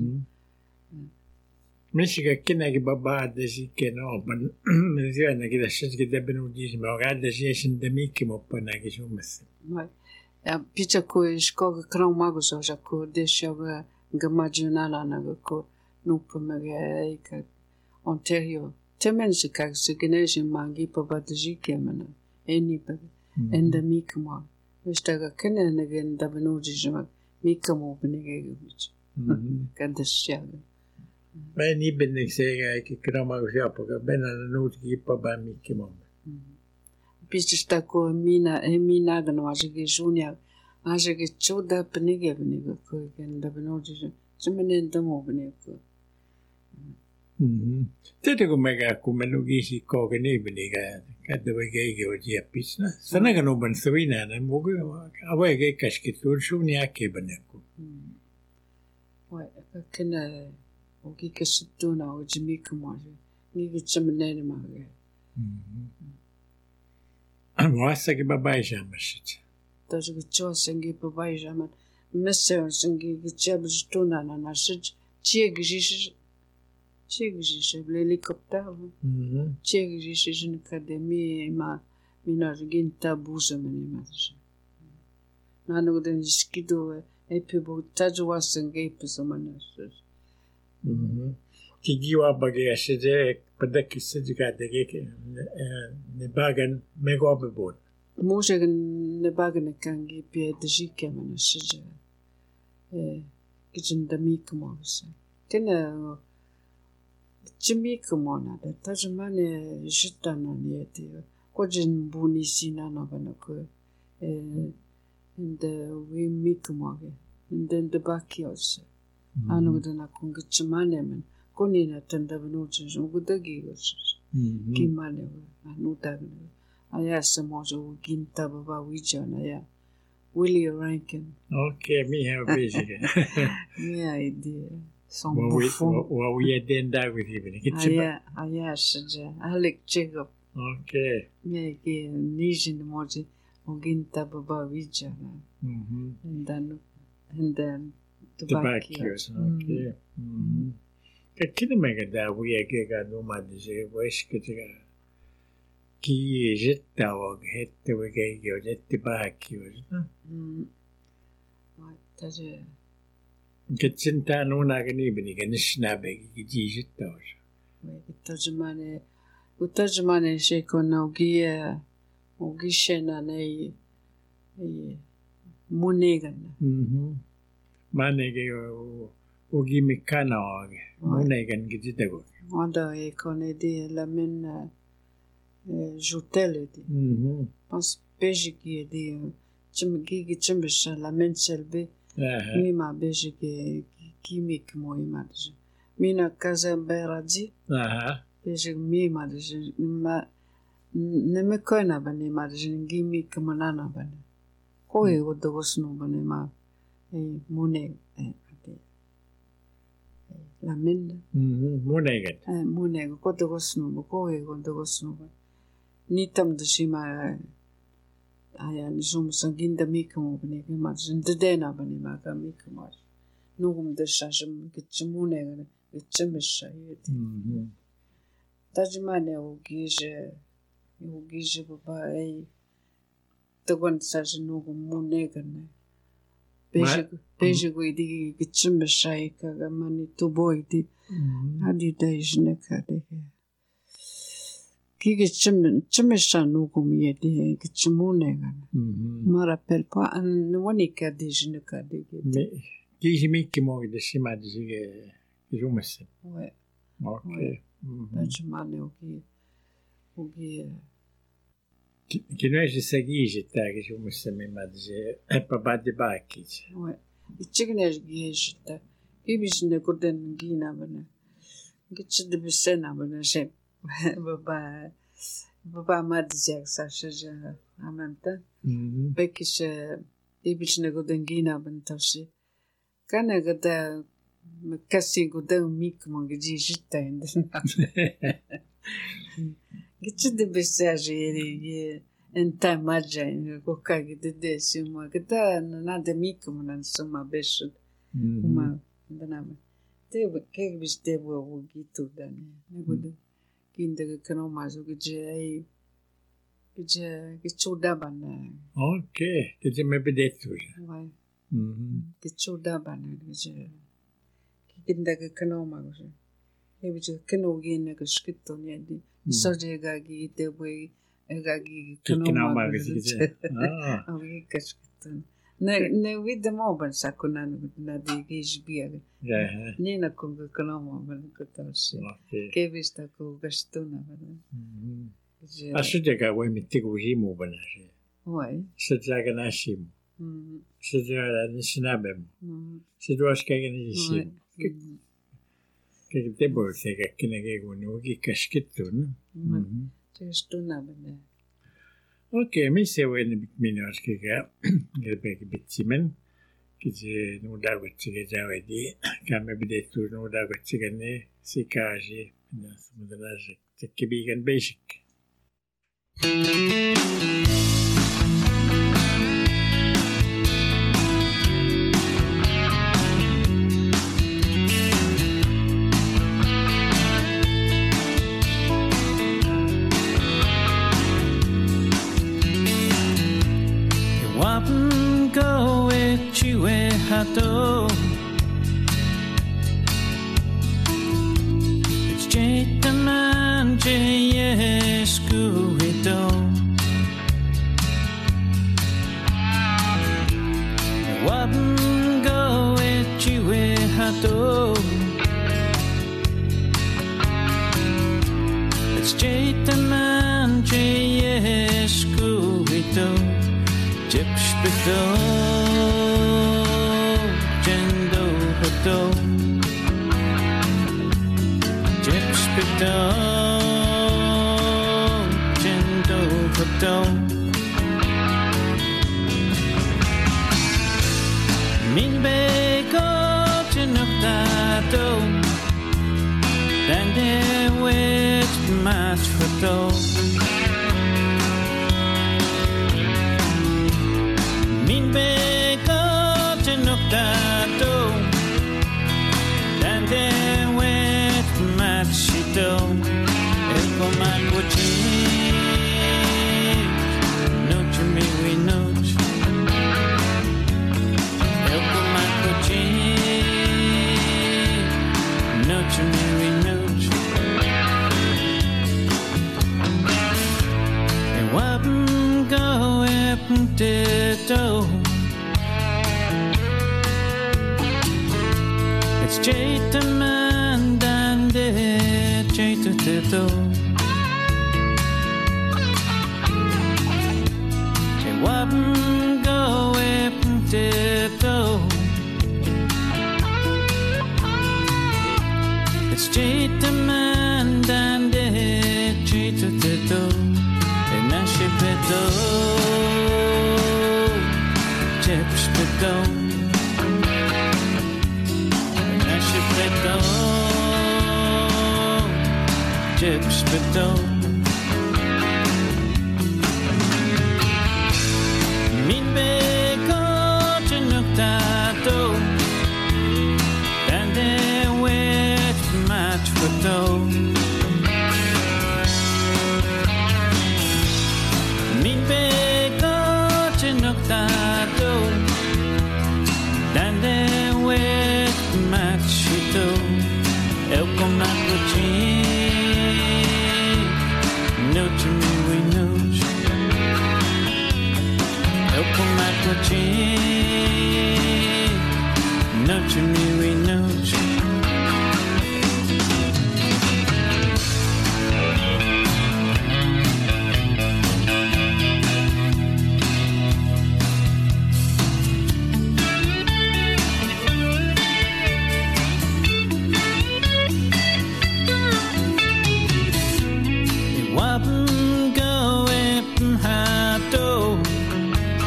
Missä kenäkin babaade siken opan. Sieltä kita sitten täbben uudisi mä oon siihen de mikki moppanaki Suomessa. Ja pitää kuin skoga kraumagus osa kuin deshoga gamajunala naga kuin nuppamäge eikä Ontario. Temensi kaksi genesin mangi babadjike mana enipa enda mikma. Mistaga kenenegen dabben uudisi mä mikmo benege gubich. Kadasyaga. Mä en ibenne seega eikä kraumagus japoga benana nuutki baba mikki moppa. Pitää kuin minä ei minä gano asigi suunia. Asigi chuda penige benege kuin dabben uudisi. Semenen tamo benege. Mhm. Tätä kun mä kun mä lukisi koke niin benege. Kätte voi keiki on jiepis. Sana kan oban savina na mugu. Avoe keikaski tuon suunia kebenege. Wai kena oki kesituna o jimikmo. Ni gitsemenen mage. Muassa ke babai jamasit. Tajo gitcho sengi babai jamat. Messe on sengi gitchabs tuna na nasit. Chiegjish chiegjish helicopter. Mhm. Chiegjish in academy ma mina ginta buza meni mas. Nanu den skido e pibo tajo sengi pesamanas. Mhm. Kigiwa bagi asije padaki sijga dege ne bagan megobebon. Moja ne bagan kangi pie de jike mana sija. Eh kitchen da mikmo sa. Kena chimikmo na da tajmane jitana ne ti. Kojin buni sina na bana ko. Eh inde we mikmo ge. Inde de bakios. Anu dana kungi chimane men. Koni na tanda banoche jugudagi gos. Kimane anu dagna. Aya samojo ginta baba wijana ya. Willie Rankin. Okay, me have basic. Yeah, idea. Son Well, we buffon. well we had then that with even. Aya, aya saja. Alec Jacob. Okay. Me ke nijin moji ginta baba wijana. Mhm. And then and then Tobaccos. Okay. Mhm. Kakine mega da we age ga no ma dije wesh kitiga. Ki jetta og hette we ge yo jette baccos. Mm. Right, taje. Kitsinta no na ga ni bini ga nisnabe gi ji jetta. Utajmane utajmane sheko na ugia ugishena nei munegana. Mhm. Mane ge ugi mikana og munegan gi jitego. Onda e kone di la men jutele di. Mhm. Pas beji ki di chim gi chimbisha la men selbe. Aha. Mi ma beji ki kimik mo imadje. Mina kaza beradi. Aha. Beji mi imadje ma ne me kona bane imadje gimi kamanana bane. Koe o dogosno bane ma e mune e la men. Mhm. Munegan. Eh, mune ko dogosno ko e ko dogosno. Ni tam de shima aya ni zum sanginda mikmo bane ke ma zinde dena bane ma ka mikmo. Nugum de shajum gitmune gitmisha yedi. Mhm. Tajmane o gije o gije baba e togon saj nugum mune gane. Beje beje go idi gitmisha e ka mani to boy di. Hadi dejne ka de. Ki gitm gitmisha nugum yedi gitmune gane. Mhm. Me rappelle pas un wani ka dejne ka de. Me ki mikki mo de sima de jumes. Ouais. Okay. Tajmane o gi o gi Che noi ci seguisce che ci mussiamo ma dice e papà di bacchi. ouais. Ichigner gijta. Ibisne koden gina bana. Gitch de bisena bana she. Baba baba madjak sa sheja amanta. Mhm. Bekish ibisne koden gina bana tawshi. Kana gada kasi koden mik mo gijita inde. Gitch de bisaje ye enta maja ko kagi de de suma gada na de mik mo nan suma besh. uma danama te ke bis te wo gitu dan negudu kinda kano maso ke je ke je ke choda bana okay ke je me bedetu vai mhm ke choda bana ke je kinda kano maso e bis kano gene ke skitto ne di soje ga gi te voi ga gi kano maso ah okay ke skitto ne ne vide moban sakuna na di gishbia ja ni na ko kana mo ban ko tarsi ke vista ko gastona mhm asu de ga we mit tigu himu bana je ouais se jaga na shim mhm se jaga ni sinabem mhm se do aska ga ni shim ke te bo se ga kine ge go no gi kashkittu na mhm te stuna bana okay, mi se wen minor che ga il beg bittimen che je no da che ga già vedi che mi avete tu no da che ga ne si cage na sumudana che che bigan basic Go with you hato it's jeta man jesku ito wabn go with you hato it's jeta man jesku ito Jipspito, Jendo Hoto, Jipspito, Jendo Hoto, Min Beko, Jinoktato, Dande Wet Match Hoto. Tato Dante wet machito El comaco chin Noche mi we noche El comaco chin Noche mi we noche E wabm go epm tito It's Jeta man dande Jeta teto Che wabm go epm teto It's Jeta man dande Jeta teto E nasce peto Jeps peto Chips beton Min beko chinuktato Dande wet match photo Min beko chinuktato Dande wet match photo Eu comaco chin Noche mi we noche Eu comaco chin Noche mi we noche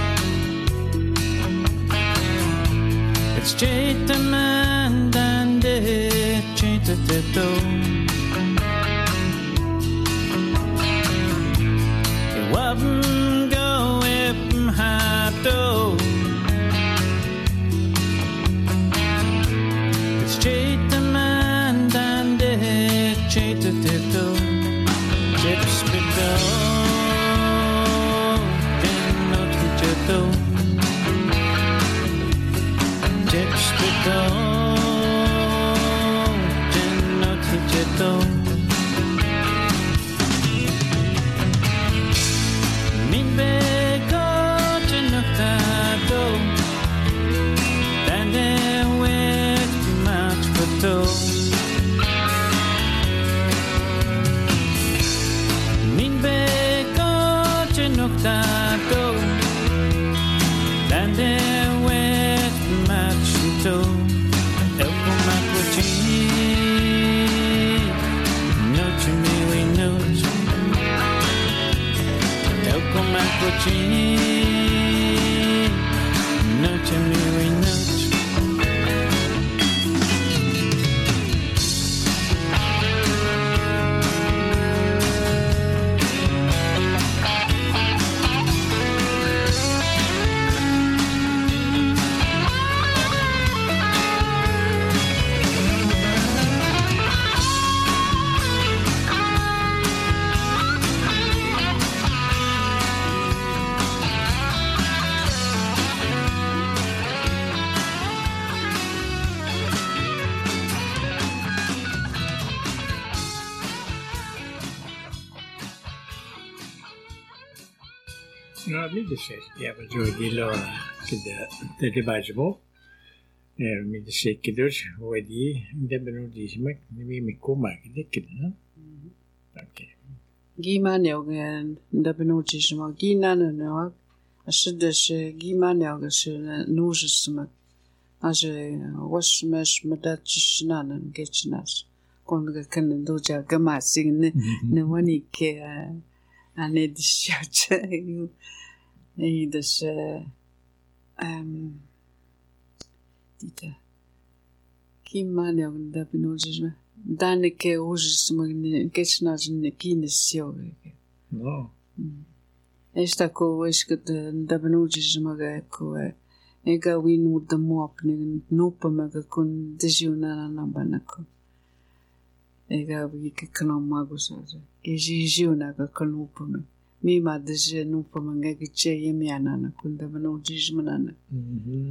Jeta man dande to Jenno tijeto Min beko jenno tato Tande wet match photo Min beko jenno tato Tande wet match photo Eu come cucini Noche mi we noche Eu come cucini Noche mi we noche No, mi dice, ja, maar zo die lora, de de bajbo. Ja, mi dice que dus, hoe die, de beno die smak, mi mi koma, de kidna. Okay. Gima neogen da benochi shma gina na na ashda she gima neogen she nuj sma aje wash mesh madat shna na getchnas kon ga kan do ja gama sig ne ne wani ke ane dishache yu e das um dita gima neogen da benochi shma Danke ужас магне кечнаж не кине сиове. No. Esta ko esket da benujis maga ko ega winu da moapne no pa maga kun dejuna na banako. Ega wi ke kana mago sa. Ke jijuna ga kanu pa me. Mi ma deje no pa manga ke che yemiana na kun da benujis manana. Mhm.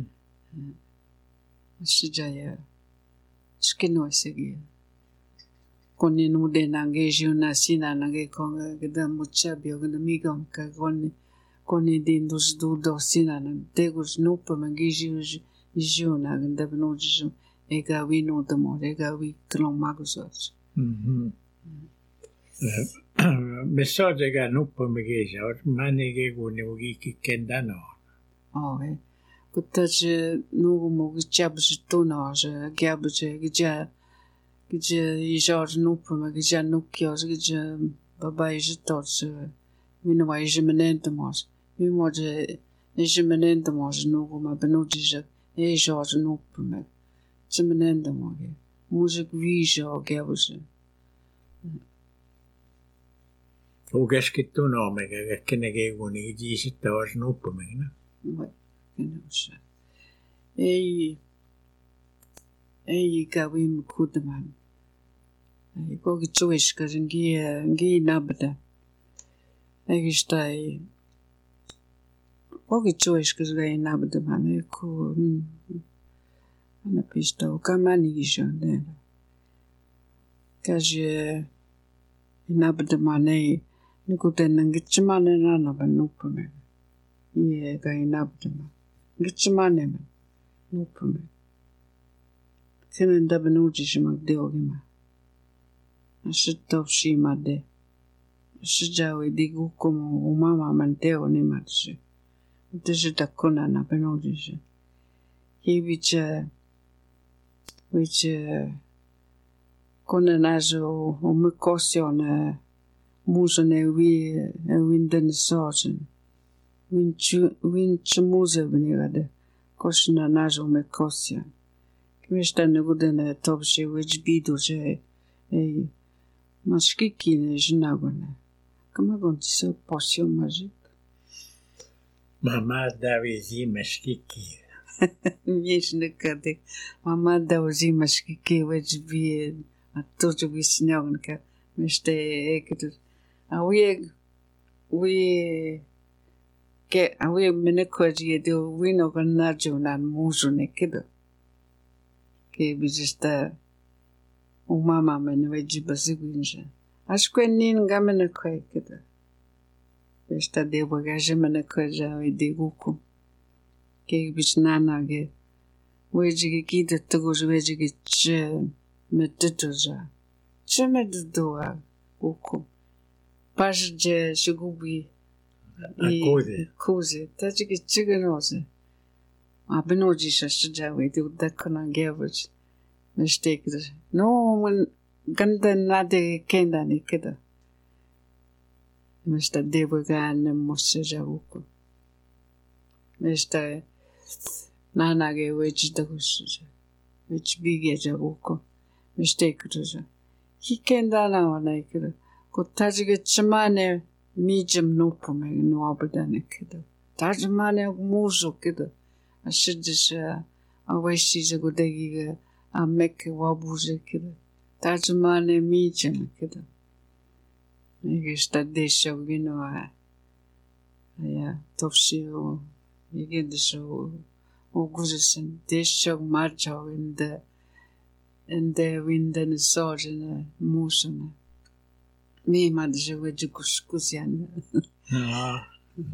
Shijaya. Skino segi. Koni nude nange juna sina nange konga geda mucha bio geda migam ka koni koni din dos du do sina nang tegos nupa mangi jiu juna geda benoji ega wi no de mo ega wi klon magos. Mhm. Messaggio che non può mi chiedere, ma ne che con i che kendano. Oh eh. Kutaje nugu mo gchabs to na je gabje gja gja ijar nupa ma gja nukyo gja baba je tot mi no wa je menen de mos mi mo je je menen de mos nugu ma benodi je e jar nupa ma je menen de mo ge music vi jo gabje O che scritto nome che che ne che con i dici tor nupa ma no. Ouais, non so. Ei ei gawim kudman. Ei go gitwish kazingi ngi nabda. Ei stai. Go gitwish kazgai nabda man ko ana pista o kamani gishande. Kaje nabda manei nikuten ngitchmane na na banupame. Ie ga inabdama. Gitchmane man. Nupame. Kenen da benuji shimak deogima. Ashito shima de. Shijawe digu como umama manteo ni matse. Dejita kona na benuji shi. He vicha vicha kona nazo umikosio na muso ne wi winden sorgen. Winch muze benigade, koshna najo me kosja. Kmešta ne bude ne topše več bidu, že ej, maškiki ne žnagone. Kama gonti se posio mažik? Mama davi zime škiki. Mješ nekade, mama da uzi maškiki več bi, a to će bi snjagnka. Mešta je ekadu. A uvijek, uvijek, ke awe mene koji de wino kan na jo nan muzu ne kedo ke bijista umama men weji basiguinja ashkwenin gamena kwe kida esta debo gaje mena koja we deguku ke bijnana ge weji ge kida tugo weji ge che metuja che medudoa uku pajje shigubi Acuse. Cose, taci che ciganose. Ma benoji shashja we do that kana gavage. Mistake. No when ganda nade kenda ni kida. Mister Devagan Mosaja uku. Mister Nanage which the Husja. Which big uku. Mistake. He kenda now like it. Go taji chamane. Mijam no pome no abadane kida. Tajmane muzo kida. A shidis a westies a godegi a mek wabuze kida. Tajmane mijam kida. Igista desha gino a ya topsi o igedisho o guzisen desha marja in the in the wind and sword in a motion. Me madje weji kuskusian. Ah.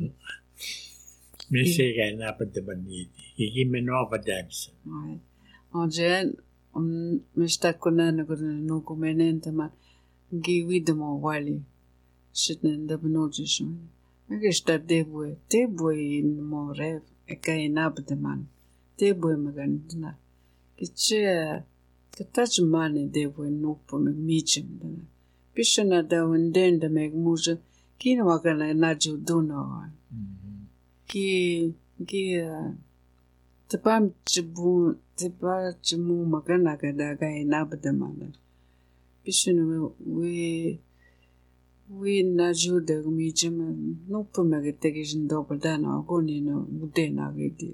Me sega na pate banidi. Igi me nova dance. Right. Oje um mista kunana gudana no kumenente ma gi widmo wali. Shitnen da benojish. Megista debwe debwe in more eka inabde man. Debwe magandna. Kiche katajmane debwe no pome mijim dana. Pishana da wendenda meg muja kina wakana naju duno ki ki tapam chibu tapa chimu magana kada ga inabda mana pishana we we naju da mijima no pumega tegijin dobadana goni no udena gedi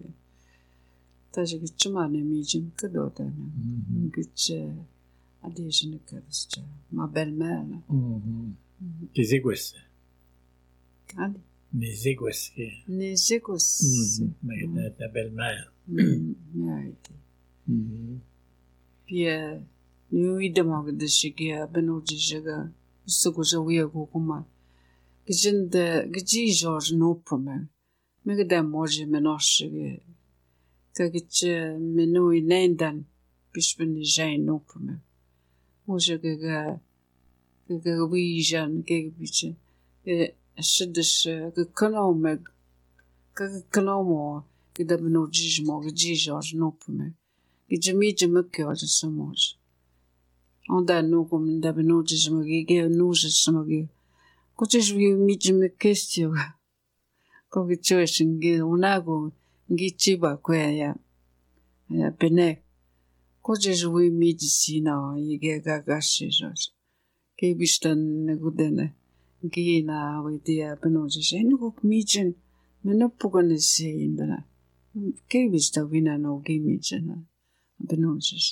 taji chimane mijim kadota na giche addition to ma belle-mère. Mhm. Les égoues. Allez. Les égoues. Les égoues. Mhm. Mais ta belle-mère. Mhm. Mhm. Puis, nous y demandons de chiger à Benoji Jaga, ce que je veux gouma. Que je ne dis Georges non pour moi. Mais que d'un mot je mélange que je me noue n'endan, puis je ne j'ai non pour moi. Moja gaga gaga wijan gaga biche e shidish ga kano meg gaga kano mo gida beno jijmo ga jijaj no pume gida mije mekyo ja samoj onda no kom da beno jijmo ga ga no je samage ko je wi mije mekestio ko ga choishin ga unago ngichi ba kwa ya ya bene Koje we medicina ige gagashi jos. Ke bistan negudene. Gina we dia benojes. En go mijin. Mena pugane se indana. Ke bista wina no ge mijin. Benojes.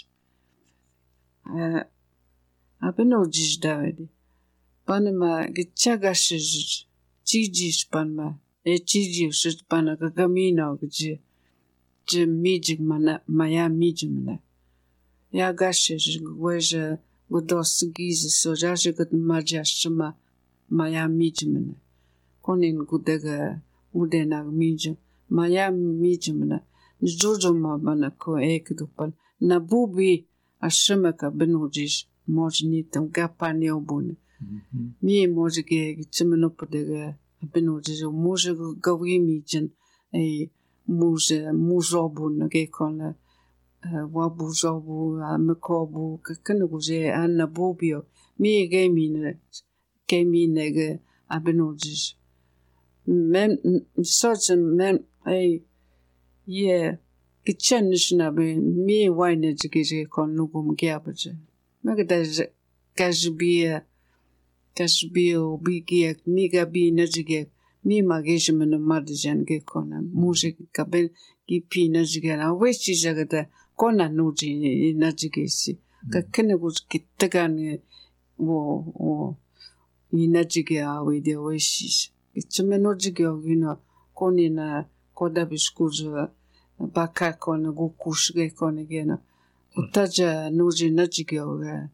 Eh a benojes davedi. Panama gichagashi jos. Chiji panma. E chiji shit pana gagamina gje. Je mijin mana maya mijin mana. Ja gashi weje godos gize so jaje got majashma maya mijmene konin gudega udena mijm maya mijmene jojo ma bana ko ekdupan na bubi ashmaka benojish mojni tam gapani obun mi mojge gitmeno podega benojish moje gawi mijin e moje mujobun ge kon wabu zobu mekobu kanuguze anna bobio mi gamine gamine ge abenojis men such men ai ye kitchenishna be mi wine jige kon nugum gabaje magada kashbia kashbio bigie mi gabi najige mi magishmena madjan ge kona music kabel ki pina jige na wechi jagada kona nuji najigesi ka kenegus kitagane wo wo inajige awe de weshi itme nojige ogina konina koda biskuzo baka kona gukushge kona gena utaja nuji najigyo ga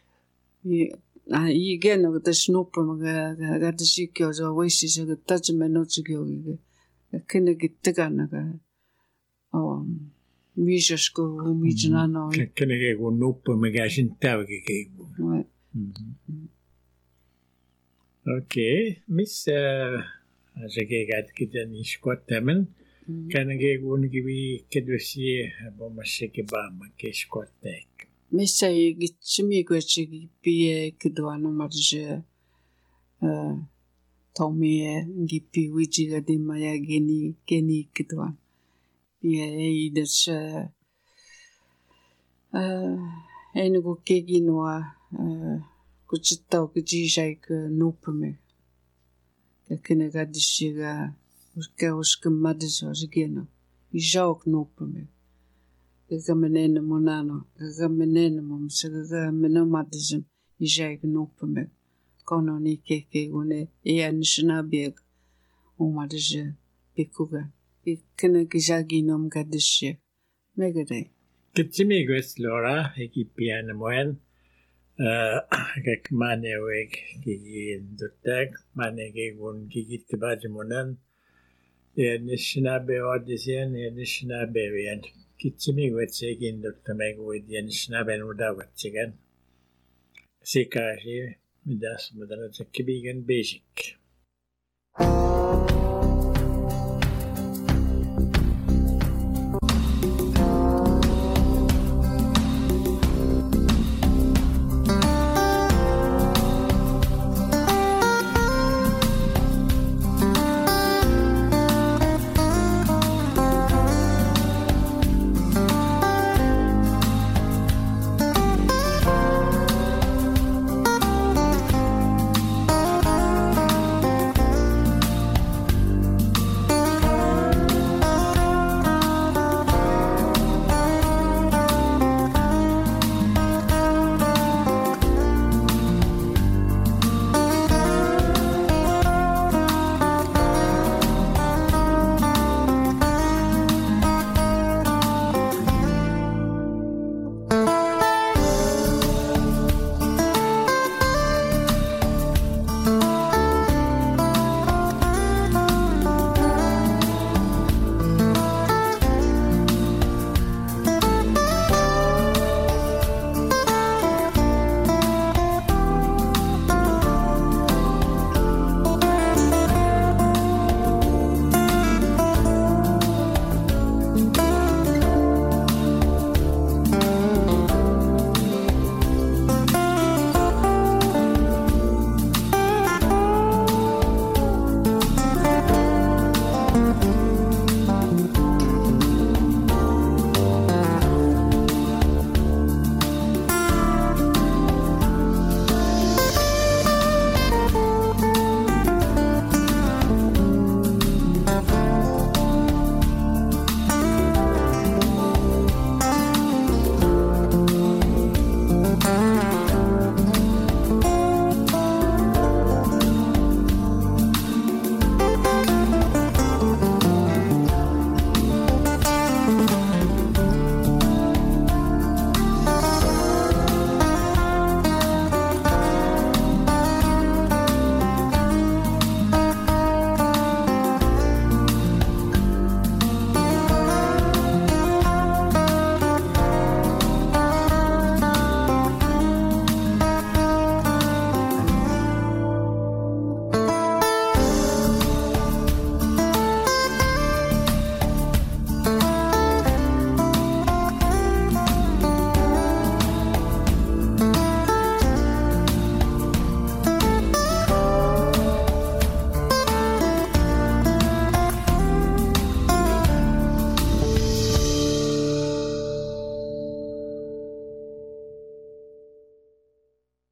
a igen no the snoper ga ga the shikyo zo wishi so ga taja me najigyo ga kene gitga na ga um mijasko mijna no kene ge go nope me ga shintaw ge ge ouais ok miss je ge gat kidan iskottemen kene ge go ni bi kedosie bo masike ba ma ke skottek Mesa i gitsimi gwechi pie kidwa no marje uh, tomie ngipi wiji ga de maya geni geni kidwa pie e des uh, enu go kegi noa uh, kuchitao kujijai ka nopame ka kene ga dishiga uske uske madiso zigeno i jauk nopame Gamenene monano, gamenene mom, saga meno madism, ijag nopame. Kono ni keke une, e anishna beg, o madije, pikuga. Ikene gizagi nom gadishe. Megade. Kitsimi gwes Laura, eki piano moen. Kek mane weg gigi duttek, mane gegun gigi tibaji monen. E anishna be odisien, e anishna be vien. Kitsimi gwetsekin doktor meg wedien snaben uda wetsegan. Sikashi midas modana kibigan basic.